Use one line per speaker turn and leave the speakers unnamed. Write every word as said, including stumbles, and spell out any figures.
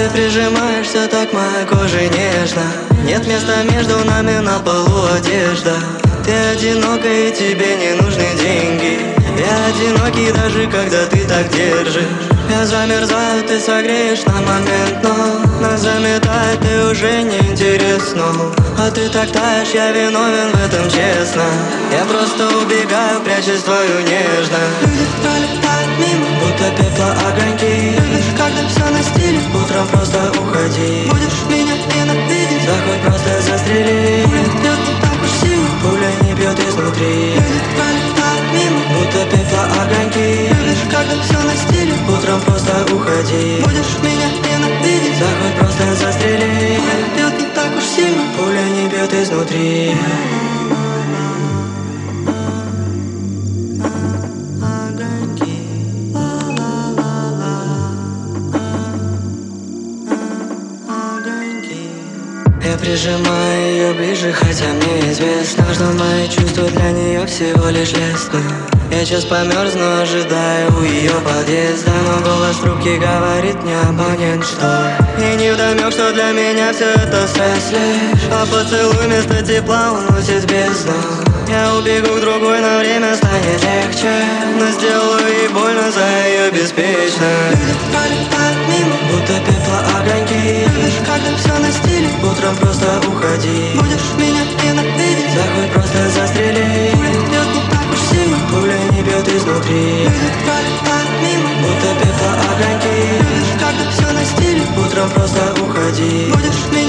Ты прижимаешься так к моей коже нежно. Нет места между нами, на полу одежда. Ты одинока и тебе не нужны деньги. Я одинокий даже когда ты так держишь. Я замерзаю, ты согреешь на момент, но нас заметает и уже не интересно. А ты так таешь, я виновен в этом, честно. Я просто убегаю, прячусь в твою нежность. Люди пролетают мимо, будто пепла огоньки. Любишь, когда все на стиле, утром просто уходи. Будешь меня ненавидеть, да хоть просто застрели. Пуля бьет не так уж сильно, пуля не бьет изнутри. Люди пролетают мимо, будто пепла огоньки. Любишь, когда все на стиле, утром просто уходи. Будешь меня ненавидеть, да хоть просто застрели. Пуля бьет не так уж сильно, пуля не бьет изнутри. Я прижимаю ее ближе, хотя мне известно, что мои чувства для нее всего лишь лестны. Я сейчас померзну, ожидаю у ее подъезда, но голос трубки говорит мне абонент, что мне невдомек, что для меня все это стресс лишь, а поцелуй вместо тепла уносит в бездну. Я убегу к другой, на время станет легче, но сделаю ей больно за ее беспечность. Люди пролетают мимо, будто пепла огоньки. Любишь, когда все на стиле, утром просто уходи. Будешь меня ненавидеть, да хоть просто застрели. Пуля бьет не так уж сильно, пуля не бьет изнутри. Люди пролетают мимо, будто пепла огоньки. Любишь, когда все на стиле, утром просто уходи. Будешь меня